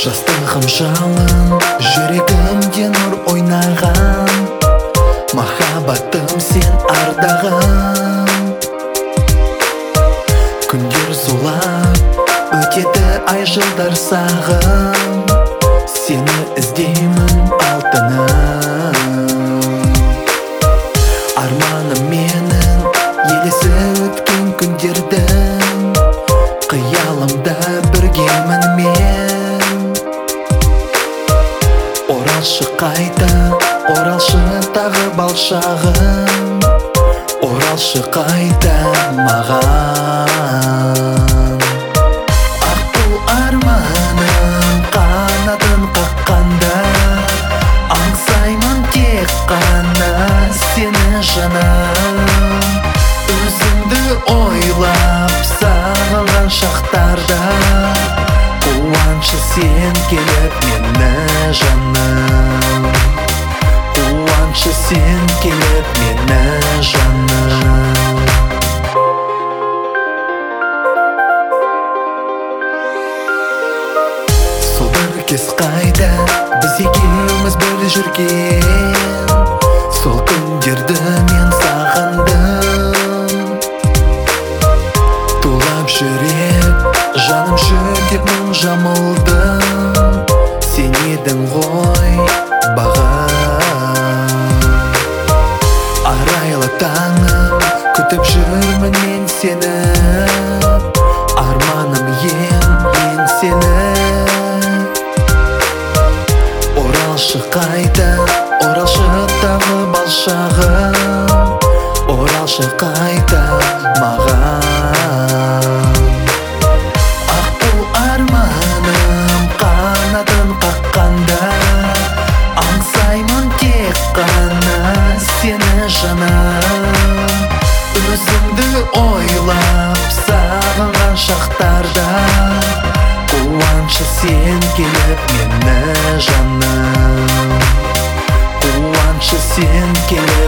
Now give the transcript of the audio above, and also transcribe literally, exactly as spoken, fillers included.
Жастығым жалын, жүрегімде нұр ойнаған, махаббатым сен ардағым. Күндер зулап, өтеді ай жылдар сағым, сені іздеймін алтыным. Арманым менің елесі өткен күндердің, қиялымда біргемін мен. Оралшы қайта, оралшы тағы балшағым, оралшы қайта маған. Аққу арманым қанатын қаққанда, аңсаймын тек қана сені жаным. Өзіңді ойлап сағынған шақтарда, қуанышы сен келіп мені жаным. Қуанышы сен келіп мені жаным. Сол бір кез қайда біз екеуміз бір жүрген, сол күндерді мен сағындым. Тулап жүрек, жаным жүдеп мұң жамылдым. Сен едің ғой бағым. Арайлы таңым, күтіп жүрмін мен сені. Арманым ең, ең сені. Оралшы қайта, оралшы тағы балшағым, оралшы қайта маған. Аққу арманым қанатын қаққанда, аңсаймын тек қана сені жаным. Өзіңді ойлап сағынған шақтарда, қуанышы сен келіп мені жаным. Қуанышы сен келіп